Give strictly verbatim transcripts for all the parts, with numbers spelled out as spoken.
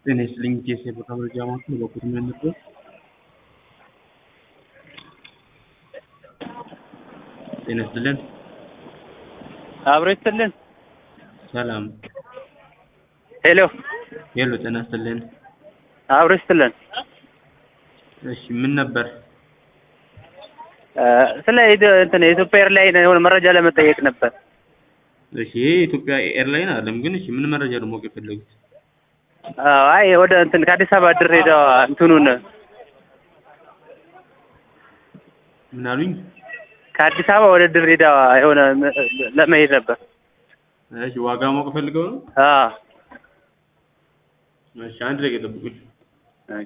ጤና ይስጥልኝ ኬስ የቦታ መረጃ ማዕከል በኩል ምን ነበር? ጤና ይስጥልን። አብሮ ይስጥልን። ሰላም። ሄሎ ሄሎ፣ ጤና ይስጥልን። አብሮ ይስጥልን። እሺ፣ ምን ነበር? ስለ እንትን የኢትዮጵያ ኤርላይን የሆነ መረጃ ለመጠየቅ ነበር። እሺ፣ የኢትዮጵያ ኤርላይን አይደለም ግን፣ እሺ ምን መረጃ ነው ማወቅ የፈለጉት? አይ ወደ እንትን ከአዲስ አበባ ድሬዳዋ እንትኑን ምን አሉኝ? ከአዲስ አበባ ወደ ድሬዳዋ የሆነ ለመሄድ ነበር። እሺ፣ ዋጋ ማወቅ ፈልገው ነው? አዎ። እሺ፣ አንድ ላይ ጠብቁኝ። እሺ።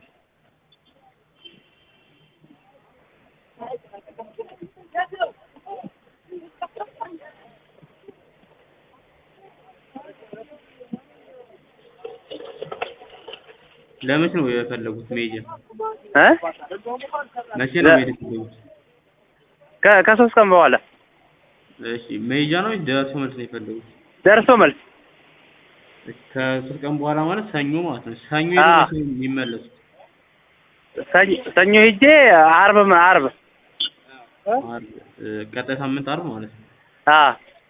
ለመቼ ነው የፈለጉት መሄጃ? እ መቼ ነው መሄድ የፈለጉት? ከ ከሶስት ቀን በኋላ። እሺ፣ መሄጃ ነው ወይስ ደርሶ መልስ ነው የፈለጉት? ደርሶ መልስ። ከሶስት ቀን በኋላ ማለት ሰኞ ማለት ነው። ሰኞ ነው የሚመለሱት? ሰኞ ሰኞ ሄጄ ዓርብ ዓርብ ዓርብ ቀጣይ ሳምንት ዓርብ ማለት ነው። አዎ።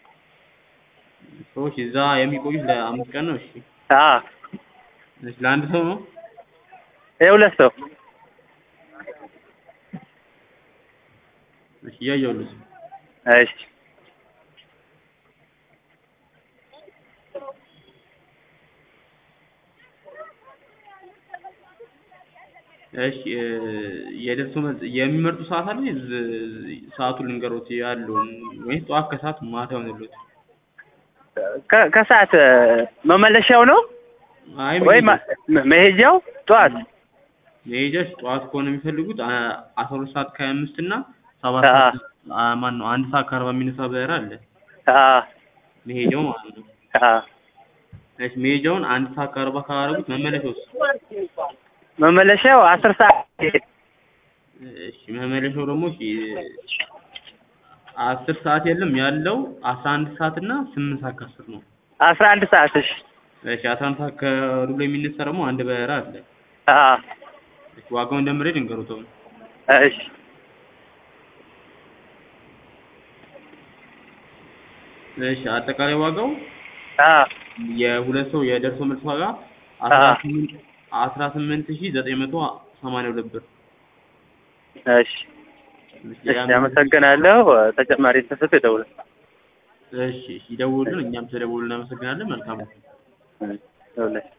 ሰዎች እዛ የሚቆዩት ለአምስት ቀን ነው። እሺ። አዎ። እሺ፣ ለአንድ ሰው ነው? የሁለት ሰው። እሺ፣ እያየሁልሽ። እሺ። እሺ፣ የደርሶ መልስ የሚመርጡ ሰዓት አለ? ሰዓቱን ልንገሮት ያለውን ወይስ ጠዋት ከሰዓት ማታ ይሆንልዎት? ከሰዓት መመለሻው ነው አይ ወይ መሄጃው ጠዋት? መሄጃሽ ጠዋት ከሆነ የሚፈልጉት አስራ ሁለት ሰዓት ከሀያ አምስት እና ሰባት ሰዓት ማን ነው አንድ ሰዓት ከአርባ የሚነሳ በረራ አለ። አዎ። መሄጃው ማለት ነው። አዎ። እሺ፣ መሄጃውን አንድ ሰዓት ከአርባ ካደረጉት መመለሻውስ? መመለሻው አስር ሰዓት። እሺ፣ መመለሻው ደግሞ እሺ አስር ሰዓት የለም ያለው አስራ አንድ ሰዓት እና ስምንት ሰዓት ከአስር ነው። አስራ አንድ ሰዓት። እሺ። እሺ፣ አስራ አንድ ሰዓት ከሩብ ላይ የሚነሳ ደግሞ አንድ በረራ አለ። አዎ። እሺ፣ ዋጋው እንደምሬድ እንገሩት። እሺ። እሺ፣ አጠቃላይ ዋጋው አዎ የሁለት ሰው የደርሶ መልስ ዋጋ አስራ ስምንት ሺህ ዘጠኝ መቶ ሰማንያ ሁለት ብር። እሺ። እሺ፣ አመሰግናለሁ። ተጨማሪ ተሰጥ ይደውል። እሺ፣ ይደውሉልን። እኛም ተደውሉልን። እናመሰግናለን። መልካም ነው። እሺ።